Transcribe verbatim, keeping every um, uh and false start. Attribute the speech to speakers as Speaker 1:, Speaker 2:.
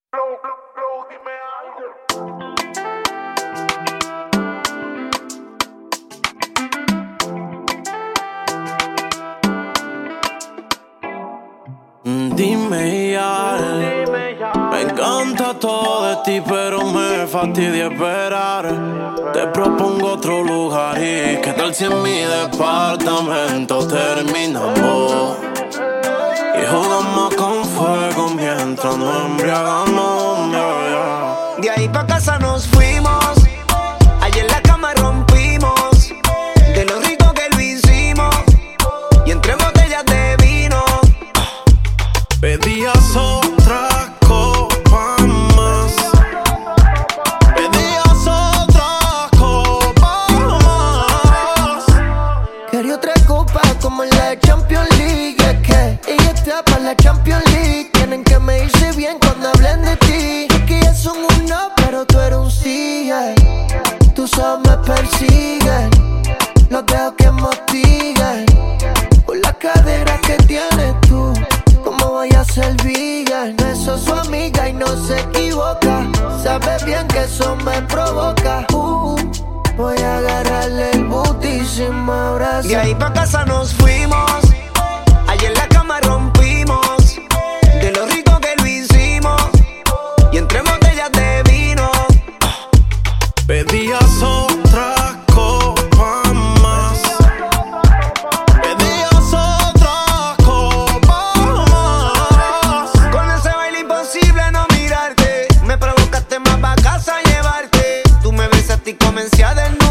Speaker 1: Flow, flow, flow, dime algo.
Speaker 2: Dime ya, me encanta todo de ti, pero me fastidia esperar. Te propongo otro lugar y qué tal si en mi departamento terminamos y jugamos con fuego mientras nos embriagamos. Yeah, yeah.
Speaker 3: De ahí pa' casa nos fuimos, ayer en la cama rompimos, de lo rico que lo hicimos, y entre botellas de vino
Speaker 2: pedías otra copa más, pedías otra copa más.
Speaker 3: quería otra copa como en la Champions League. Es que ella está pa' la Champions League. Tienen que medirse bien cuando hablen de ti, porque ellas son un no, pero tú eres un sí, yeah. Tus ojos me persiguen, los dedos que motigan, por la cadera que tienes tú. ¿Cómo voy a ser vegan? No es su amiga y no se equivoca. Sabe bien que eso me provoca. uh, Voy a agarrarle el booty sin me abraza. De ahí pa' casa nos fuimos, ayer en la cama rompimos, de lo rico que lo hicimos, y entre botellas de vino
Speaker 2: pedías otra copa más, pedías otra copa más.
Speaker 3: Con ese baile imposible no mirarte, me provocaste más pa' casa llevarte. Tú me besaste y comencé a desnudar.